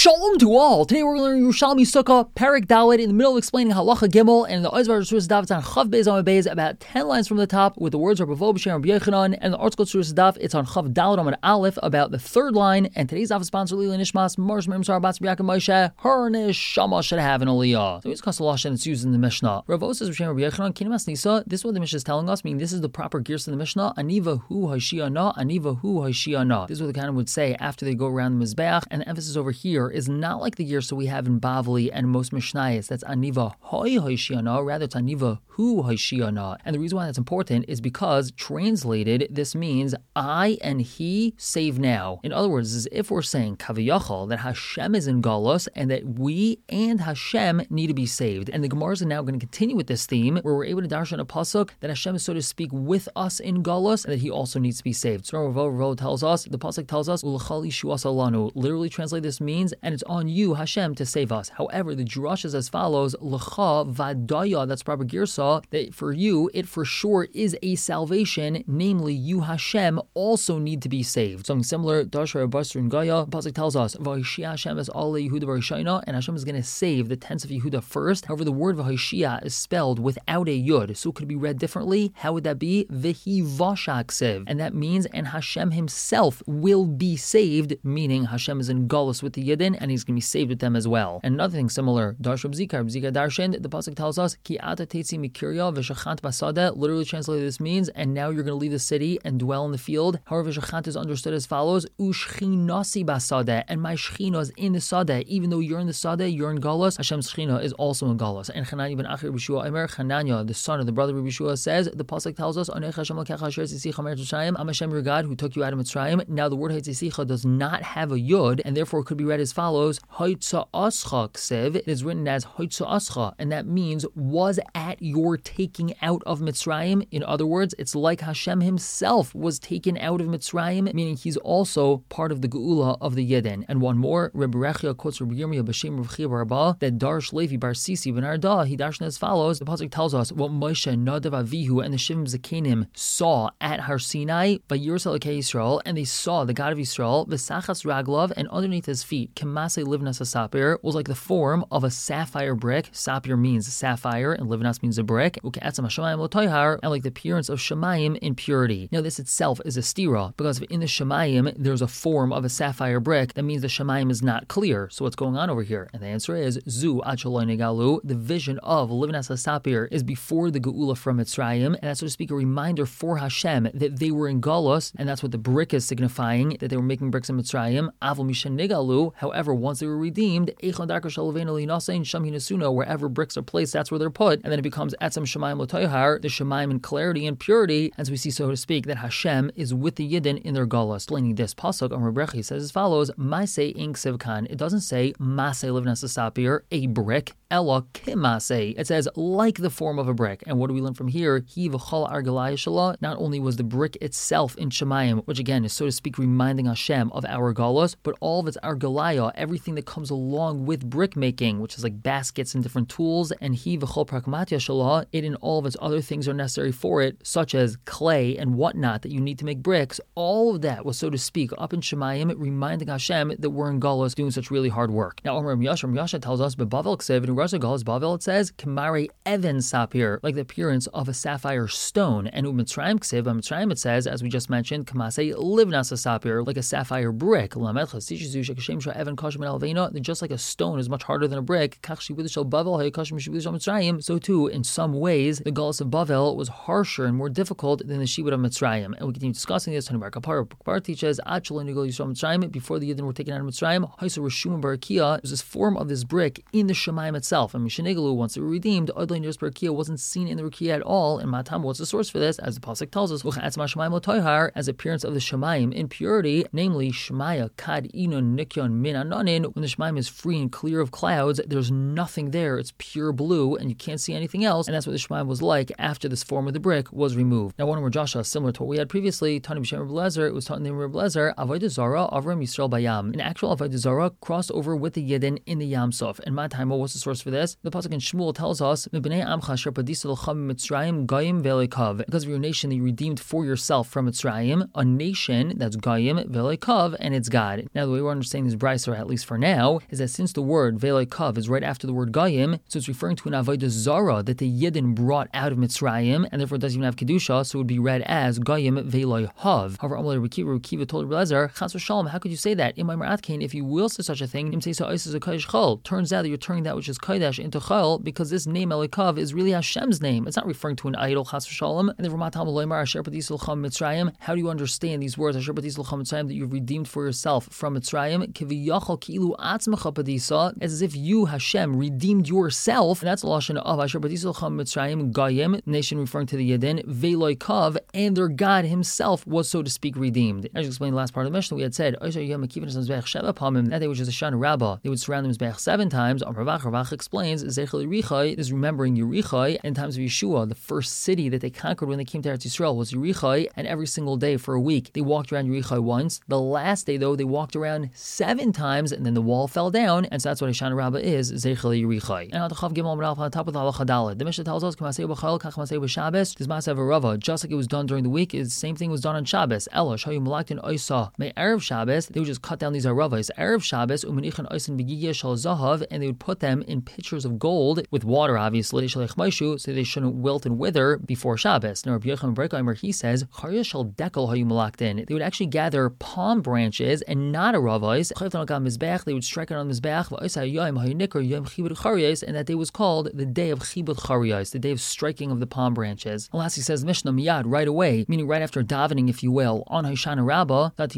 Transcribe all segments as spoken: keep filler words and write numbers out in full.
Shalom to all. Today we're learning Yerushalmi Sukkah, Perek Dalet, in the middle of explaining Halacha Gimel, and the Oizvar Surah Daf it's on Chav Beis Amud Beis, about ten lines from the top, with the words Rabbi Vo B'Shem Rabbi Yechanan, and the article Surah Daf it's on Chav Dalet Amud Aleph, about the third line. And today's Daf is sponsored Lila Nishmas Marsh Mem Sar Bats B'Yaakov Moshe. Her neshama should have an aliyah. So we discuss the lashon and it's used in the Mishnah. Rabbi Vo says B'Shem Rabbi Yechanan Kinemas Nisa. This is what the Mishnah is telling us. Meaning this is the proper gears in the Mishnah. Aniva hu Hashiana. Aniva hu Hashiana. This is what the Kahanim would say after they go around the Mizbeach. And the emphasis over here is not like the gear so we have in Bavli and most Mishnayos. That's Aniva hoi Hashiana. Rather, it's Aniva hu Hashiana. And the reason why that's important is because translated, this means I and he save now. In other words, is if we're saying Kaviyachal, that Hashem is in Galus and that we and Hashem need to be saved. And the Gemaras are now going to continue with this theme where we're able to darshan a pasuk that Hashem is, so to speak, with us in Galus and that he also needs to be saved. So Ravo Ravo tells us, the pasuk tells us, Ulachal Yishuas Alanu. Literally translate this means, and it's on you, Hashem, to save us. However, the drush is as follows, L'cha Vadaya, that's proper girsa, that for you, it for sure is a salvation, namely you, Hashem, also need to be saved. Something similar, Dashra Basra and Gaya, the pasuk tells us, Vahishia Hashem is Ale Yehuda Varishayna, and Hashem is going to save the tense of Yehuda first. However, the word Vahishia is spelled without a yud, so it could be read differently. How would that be? Vihi Vashaksev. And that means, and Hashem himself will be saved, meaning Hashem is in Galus with the Yidden, and he's going to be saved with them as well. And another thing similar, Darsh Rab Zika, Rab Zika Darshan, the pasuk tells us, Ki ata tetzi mikirya v'shachant basada. Literally translated, this means, and now you're going to leave the city and dwell in the field. However, v'shachant is understood as follows, Ushchinasi basada, and my shechina is in the sada. Even though you're in the sada, you're in Galus, Hashem's shechina is also in Galus. And Chananya ben Achir B'Shua Emer, Chananya, the son of the brother of B'Shua, says, the pasuk tells us, Anech Hashem l'kecha asher tzisicha me'eretz Mitzrayim, I'm Hashem your God who took you out of Mitzrayim. Now the word Hatzisicha does not have a yud, and therefore it could be read as follows, Haitza Ascha Ksev. It is written as Haitza Ascha, and that means was at your taking out of Mitzrayim. In other words, it's like Hashem himself was taken out of Mitzrayim, meaning he's also part of the Geula of the Yidden. And one more, Rebbe Rechia quotes Rebbe Yirmiyah B'Shem Rav Chia bar Abba, that Darsh Levi bar Sisi ben Arda, he darshan as follows, the pasuk tells us what Moshe, Nadav Avihu, and the Shivim Zakenim saw at Har Sinai, by Yerusal Yisrael, and they saw the God of Yisrael, V'sachas Raglov, and underneath his feet, Kemase Livnas Sapir, was like the form of a sapphire brick. Sapir means sapphire, and Livnas means a brick. Uke'etzam HaShamayim L'Toyhar, and like the appearance of Shemayim in purity. Now this itself is a stira, because in the Shemayim there's a form of a sapphire brick, that means the Shemayim is not clear. So what's going on over here? And the answer is, Zu Achaloi Negalu, the vision of Livnas Sapir is before the Geula from Mitzrayim, and that's, so to speak, a reminder for Hashem that they were in Galus, and that's what the brick is signifying, that they were making bricks in Mitzrayim. Avol Mishan Negalu, however, once they were redeemed, wherever bricks are placed, that's where they're put, and then it becomes Etzem Shemayim L'Toyhar, the Shemayim in clarity and purity, and so we see, so to speak, that Hashem is with the Yidden in their Galus. Explaining this pasuk, Amar Brechi says as follows, Maaseh ink sivkan. It doesn't say Maaseh Livnas Sapir, a brick, Ella Kimase. It says like the form of a brick. And what do we learn from here? He v'chal argalaya shala. Not only was the brick itself in Shemayim, which again is, so to speak, reminding Hashem of our galus, but all of its argalaya, everything that comes along with brick making, which is like baskets and different tools, and he v'chol pragmatya shala, it and all of its other things are necessary for it, such as clay and whatnot that you need to make bricks. All of that was, so to speak, up in Shemayim, reminding Hashem that we're in galus doing such really hard work. Now, Omer Yasha Yasha tells us, but Bavel Ksev in Raza Galus Bavel, it says Kamare Even Sapir, like the appearance of a sapphire stone. And Umitzrayim Ksev, by Mitzrayim it says, as we just mentioned, Kamase Livnas Sapir, like a sapphire brick. Just like a stone is much harder than a brick, so too, in some ways, the Galus of Bavel was harsher and more difficult than the Shibud of Mitzrayim. And we continue discussing this. Tanimar Kapar Kapar teaches, before the Yidden were taken out of Mitzrayim, Haisa Rishum Barakia, was this form of this brick in the Shemayim itself. And Mishanegalu, once they were redeemed, Adlai Nirus Barakia wasn't seen in the Rakia at all. And Matam, what's the source for this? As the pasuk tells us, as appearance of the Shemayim in purity, namely Shemaya Kad Inun Nikyon Min Anonin. When the Shemayim is free and clear of clouds, there's nothing there. It's pure blue, and you can't see anything else. And that's what the Shemayim was like after this form of the brick was removed. Now, one more Joshua, similar to what we had previously, Tani B'Shem Rebbe Lezer, it was taught in the name of Rebbe Lezer, Avodah Zarah Avram Yisrael Bayam. An actual Avodah Zarah crossed over with the Yidden in the Yam Suf. And my time, what was the source source for this. The pasuk in Shmuel tells us, because of your nation that you redeemed for yourself from Mitzrayim, a nation that's Goyim, Ve'loikav, and it's God. Now, the way we're understanding this brayso, or at least for now, is that since the word Ve'loikav is right after the word Goyim, so it's referring to an Avodah Zara that the Yidden brought out of Mitzrayim, and therefore it doesn't even have Kedusha, so it would be read as Goyim Ve'loikav. However, Amalei Rekiva, Rekiva told Rebelezer, Chas v'shalom, how could you say that? In my Atkain, if you will say such a thing, Im say so Isis a Kodesh Chol. Turns out that you're turning that which is Kodesh into Chol, because this name Elikav is really Hashem's name. It's not referring to an idol, Chas v'shalom. And therefore, Matam Loimar Asher Patis L'cham Mitzrayim. How do you understand these words, Asher Patis L'cham Mitzrayim, that you've redeemed for yourself from Mitzrayim? Kiviyachal Ki'ilu Atzmecha Padisa, as if you, Hashem, redeemed yourself. And that's a lashon of Asher Patis L'cham Mitzrayim, Goyim, nation referring to the Yidden, Ve'loikav, and their God Himself was, so to speak, redeemed. As you explained in the last part of the Mishnah, we had said, that day, which is a Shana Rabbah, they would surround the Mizbeach seven times. Ravach Ravach explains, Zechel Yerichai is remembering Yerichai. In times of Yeshua, the first city that they conquered when they came to Eretz Yisrael was Yerichai, and every single day for a week, they walked around Yerichai once. The last day, though, they walked around seven times, and then the wall fell down, and so that's what a Shana Rabbah is, Zechel Yerichai. And on the Chav Gimel Amar on top of the Halacha Dalet, the Mishnah tells us, K'masei b'chol, kach masei b'Shabbos, this Maaseh Rava, just like it was done during the week, is the same thing was done on Shabbos. Ela, Shayu Malaktin Oisa, May Erev Shabbos, they would just cut down these Aravas. Erev Shabbos, Umanichan Oisin Begigya Shal Zahav, and they would put them in pitchers of gold with water, obviously, so they shouldn't wilt and wither before Shabbos. Now, Rabbi Yochanan Breikaimer, he says, Charya Shal Dekel Hayu Malaktin. They would actually gather palm branches and not Aravas. They would strike it on the Mizbeach, and that day was called the day of Chibud Chariyos, the day of striking of the palm branches. Alas, he says, Mishnah Miyad, right away, meaning right after davening, if you will, on Hoshana Rabbah, that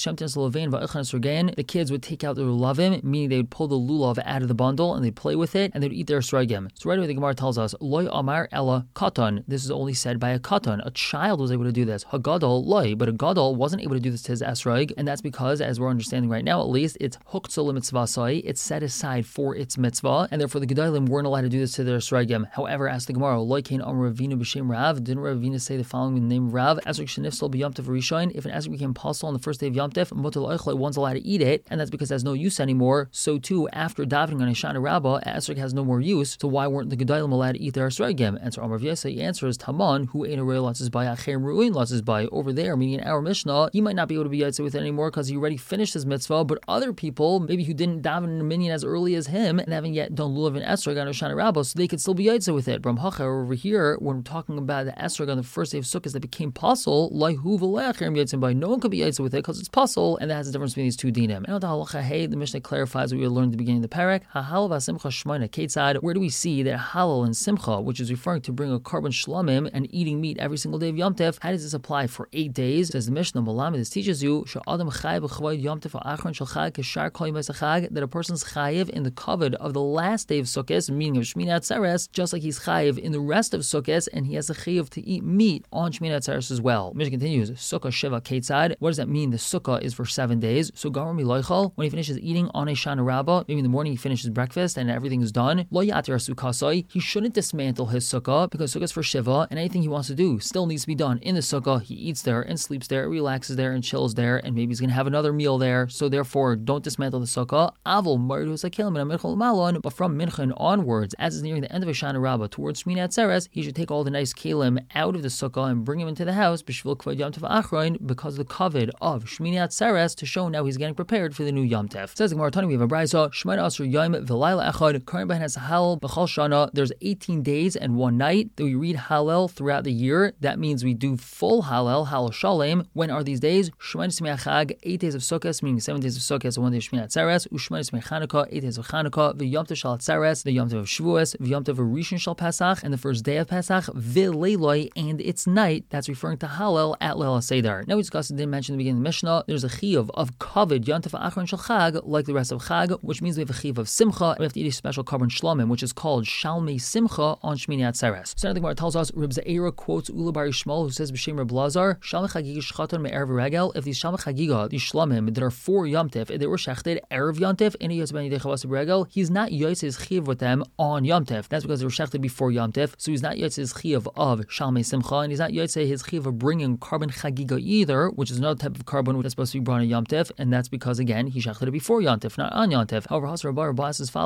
the kids would take out their lulavim, meaning they would pull the lulav out of the bundle and they'd play with it and they'd eat their srogim. So right away the Gemara tells us, Loy Amar Ella Katan. This is only said by a katan. A child was able to do this. Hagadol Loy, but a gadol wasn't able to do this to his esrog, and that's because, as we're understanding right now at least, it's huktzol mitzvah sai, it's set aside for its mitzvah, and therefore the gedolim weren't allowed to do this to their srogim. However, asked the Gemara, Loy Kain Amar Ravina b'shem Rav, didn't Ravina say the following in the name of Rav? Esrog shenifsol b'yom tov rishon, if an esrog became possible on the first day of Yom Tov, mutal oichlei, one's allowed to eat it, and that's because it has no use anymore. So too, after davening on Hoshana Rabbah, esrog has no more use, so why weren't the gedolim allowed to eat their esrogim? And so Amar Vyasa, he answers, Taman, who ain't a real lots by achem ruin lots by over there, meaning in our Mishnah, he might not be able to be yaitze with it anymore because he already finished his mitzvah, but other people, maybe who didn't daven in a minyan as early as him and haven't yet done lulav and esrog on Hoshana Rabbah, so they could still be yaitze with it. Bramhacha over here, when we're talking about the esrog on the first day of Sukkot that became pasul, laihu v'le'achem yaitze by, no one could be yaitze with it because it's pasul, and that has a difference between these two dinim. And on the halacha hey, the Mishnah clarifies what we learned at the beginning of the parak. Hahal v'asimcha shmoina ketzad. Where do we see that halal and simcha, which is referring to bring a carbon shlamim and eating meat every single day of Yom Tov, how does this apply for eight days? Says the Mishnah, Malami, this teaches you that a person's chayiv in the kavod of the last day of Sukkot, meaning of Shmini Atzeres, just like he's chayiv in the rest of Sukkot, and he has a chayiv to eat meat on Shmini Atzeres as well. Mishnah continues, Sukkah Shiva Ketzad. What does that mean? The Sukkah is for seven days. So Gamer Miloichal, when he finishes eating on a Shana Rabbah, maybe in the morning he finishes breakfast and everything is done, Lo Yatir Sukkasai, he shouldn't dismantle his Sukkah because Sukkah is for Shiva, and anything he wants to do still needs to be done in the Sukkah. He eats there and sleeps there, relaxes there and chills there, and maybe he's going to have another meal there. So therefore, don't dismantle the Sukkah. Avol Maridu Sakilim and Mincha Malon, but from Mincha onwards, as is nearing the end of a Shana Rabbah towards Shmini Atzeres, he should take all the nice kalim out of the Sukkah and bring him into the house b'shvil kvod Yom Tov Achron, because of the kavod of Shmini Atzeres, to show now he's getting prepared for the new Yom Tov. Says the Gemara Tani, we have a brayso Shmona Asr Yom V'Layla Echad Karin Bahan has Halal B'Chal Shana. There's eighteen days and one night that we read Halal throughout the year. That means we do full Halal, Halal Shalem. When are these days? Shmona Smei Chag, eight days of Sukkot, meaning seven days of Sukkot, and one day of Shmini Atzeres. Ushmona Smei Chanukah, eight days of Chanukah. V'Yom Tov Shal Atzeres, the Yom Tov of Shavuos. V'Yom Tov of Rishon Shal Pesach, and the first day of Pesach. V'Leiloi, and its night. That's referring to Halal at Leil Seder. Now we discussed and didn't mention in the beginning of the Mishnah. There's a chiyuv of kavod Yom Tov Achron Shal Chag, like the rest of Chag, which means we have a chiyuv of simcha. We have to eat a special carbon shlamim, which is called Shalmei Simcha on Shmini Atzeres. So now the Gemara tells us, Reb Ze'era quotes Ula Bar Yishmael, who says b'shem Reb Lazar, Shalmei Chagiga Shchaton me'erev regel. If these Shalmei Chagiga, these shlamim, that are for Yom Tov, if they were shechted erev Yom Tov, and he yotz ben yidei chavas regel, he's not yotz his chiyuv with them on Yom Tov. That's because they were shechted before Yom Tov, so he's not yotz his chiyuv of Shalmei Simcha, and he's not yotz his chiyuv of bringing carbon Chagiga either, which is another type of carbon that's supposed to be brought on Yom Tov, and that's because again he shechted it before Yom Tov, not on Yom Tov. However, Hasar Bar Abbas as follows: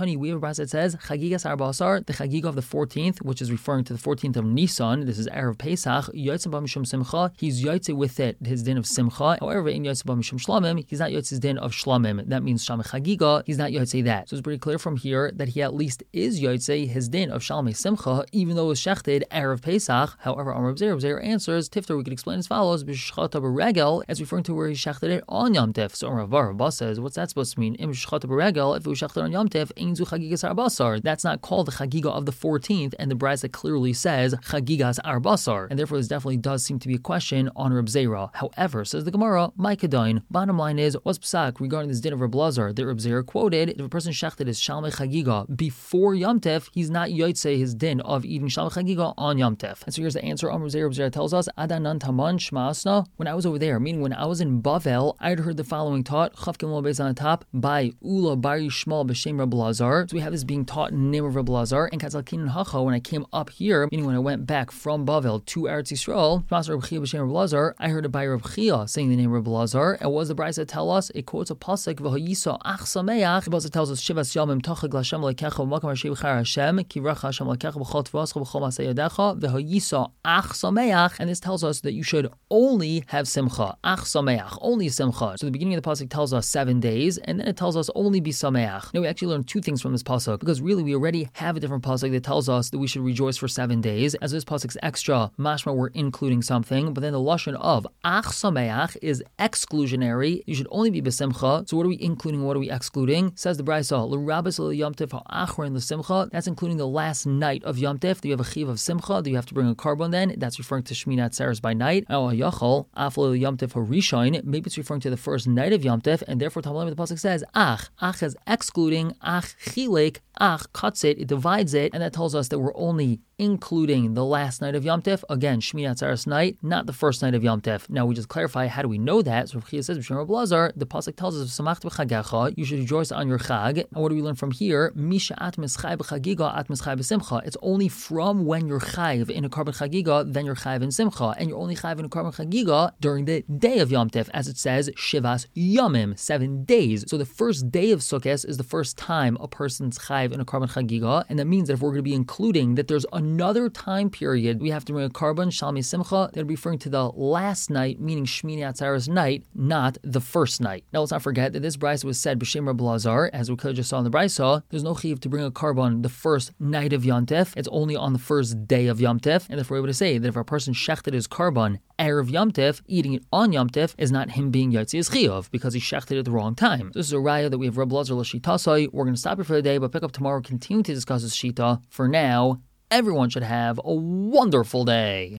Tani, we have a brayso that says Chagigas Arbasar, the Chagiga of the fourteenth, which is referring to the fourteenth of Nisan. This is Erev Pesach. Yotzei ba mishum simcha. He's yotzei with it his din of simcha. However, in yotzei ba mishum shlamim, he's not yotzei his din of shlamim. That means shalmei chagiga. He's not yotzei that. So it's pretty clear from here that he at least is yotzei his din of shalmei simcha, even though it was shechted Erev Pesach. However, Amar Reb Zera, Reb Zera answers Tifter. We could explain as follows: b'shchata b'regel, as referring to where he shechted it on Yom Tif. So Rav Rabba says, what's that supposed to mean? Im shchata b'regel. If it was shechted on Yom Tif, ein zu chagigas arbasar. That's not called the chagiga of the fourteenth, and the brayso clearly says chagigas arbasar, and therefore this definitely does seem to be a question on Reb Zera. However, says the Gemara, Maikadain. Bottom line is, what's psak regarding this din of Reb Lazar that Reb Zera quoted? If a person shechted his shalmei chagiga before Yom Tif, he's not yotzei his din of eating shalmei chagiga on Yom Tif. And so here's the answer. Reb Zera, Reb Zera tells us, Adanan taman shmaasna. When I was over there, meaning when I was in Bavel, I had heard the following taught, Chav Gimel based on the top, by Ula Bar Yishmael b'shem Reb Lazar. So we have this being taught in the name of Reb Lazar, and Katzal Kinin Hacha, when I came up here, meaning when I went back from Bavel to Eretz Yisrael, I heard it by Reb Chia saying the name Reb Lazar. And what does the brayso tell us? It quotes a pasuk, V'hayisa ach sameach. The pasuk tells us, Shivas yamim tachag l'Hashem l'kecha v'makam Hashem v'char Hashem kivracha Hashem l'kecha v'chol tvascha v'chol masei yadecha v'hayisa ach sameach. And this tells us that you should only have simcha. Ach sameach, only simcha. So the beginning of the pasuk tells us seven days, and then it tells us only be sameach. Now we actually learn two things from this pasuk, because really we already have a different pasuk that tells us that we should rejoice for seven days. As this pasuk's extra, mashma we're including something, but then the lashon of ach sameach is exclusionary. You should only be besimcha. So what are we including? What are we excluding? Says the brayso, l'rabas l'yom tif ha'achron l'simcha. That's including the last night of Yom Tif. Do you have a chiv of simcha? Do you have to bring a carbon then? That's referring to Shmini Atzeres by night. Oh, yachol aflo Yom Tif harishain. Maybe it's referring to the first night of Yom Tif, and therefore Talmud the pasuk says ach. Ach is excluding. Ach chilek. Ach cuts it. It divides it, and that tells us that we're only including the last night of Yom Tif. Again, Shmini Atzeres night, not the first night of Yom Tif. Now we just clarify, how do we know that? So Rav Chia says, B'Shem Reb Lazar, the pasuk tells us, Samach b'chagecha, you should rejoice on your chag. And what do we learn from here? Misha at mischai b'chagiga at mischai b'simcha. It's only from when you're chayiv in a carbon chagiga, then you're chayiv in simcha, and you're only chayiv in a carbon chagiga during the day of Yom Tif, as it says, Shivas Yomim, seven days. So the first day of Sukkot is the first time a person's chayiv in a carbon chagiga, and that means that if we're going to be including that there's another time period we have to bring a carbon shalmei simcha, that referring to the last night, meaning Shmini Atzeres night, not the first night. Now let's not forget that this brayso was said b'shem Reb Lazar, as we could just saw in the brayso. There's no chiv to bring a carbon the first night of Yom Tif. It's only on the first day of Yom Tif, and therefore we're able to say that if a person shechted his carbon erev Yom Tif, eating it on Yom Tif is not him being yotzei his chiyuv because he shechted it at the wrong time. So this is a raya that we have Reb Lazar l'shitasai. We're going to stop here for the day, but pick up tomorrow, continue to discuss this shita. For now, everyone should have a wonderful day.